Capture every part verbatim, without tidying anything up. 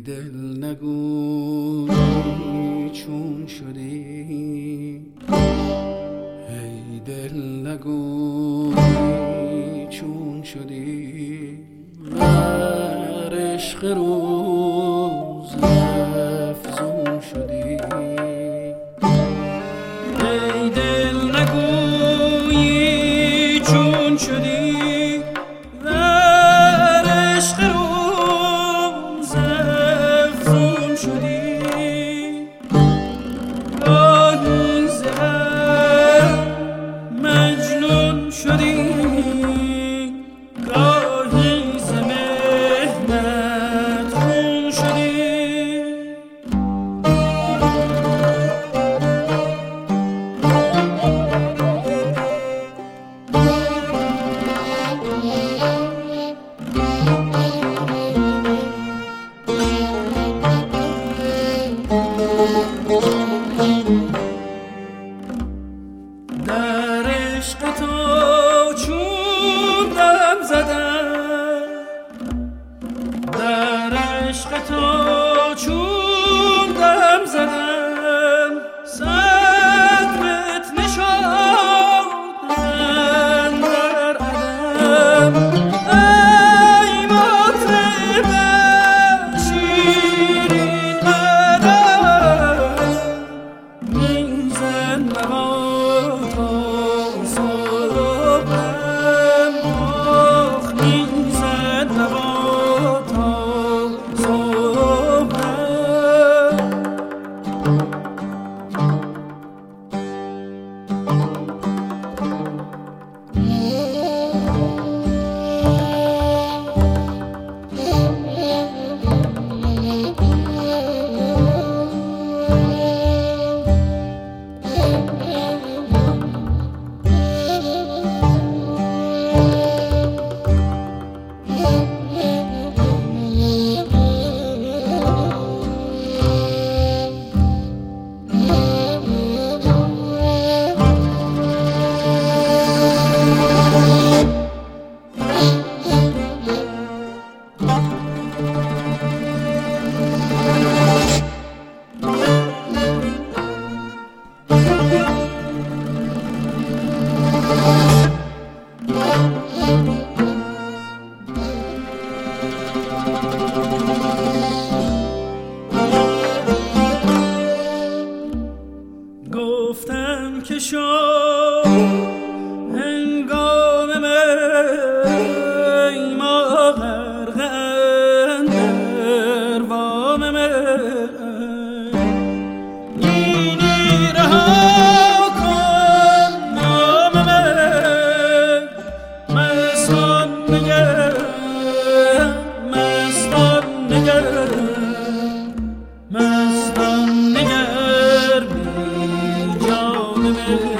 دل نگوی چون شدی، ای دل نگوی چون شدی، بر عشق روز افزون شدی. ای دل نگوی چون شدی، بر عشق روز افزون شدی. گاهی ز غم مجنون شدی، گاهی ز محنت خون شدی. در عشق تو چون دم زدم، در عشق تو چون دم زدم، صد فتنه شد اندر عدم. ای مطرب شیرین قدم، میزن نوا تا صبحم، آخ میزن نوا تا صبحم. گفتم که شد هنگام می، ما غرق اندر وام می. اینی رها کن نام می، مستان نگر، مستان نگر، مستان نگر بی جان می.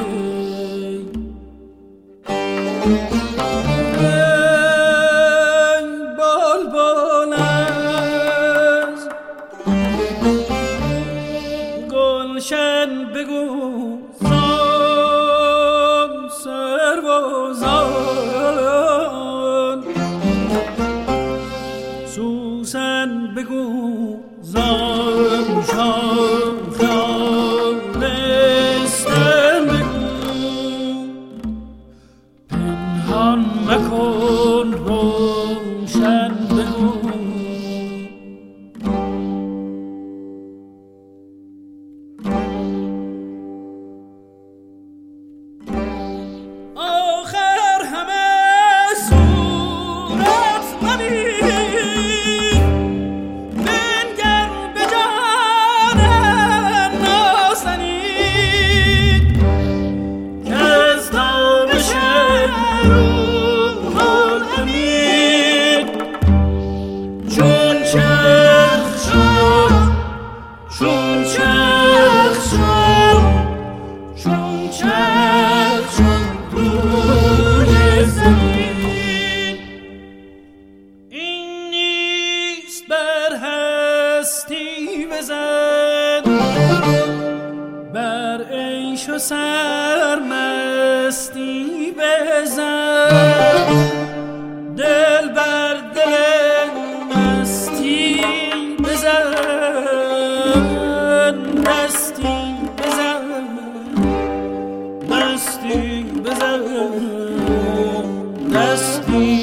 ای بلبل از گلشن بگو زان سربازان، سوسن بگو زان شاخلستان، بگو پنهان مکن روشن بگو. آخر همه صورت ببین، بنگر به جان نازنین، که از تابش روح الامین چون چرخ شد، چون چرخ شد، چون چرخ شد روی زمین. این نیست بر هستی بزن، بر عیش و سرمستی بزن. دل بر دل مستی بزن، دستی بزن دستی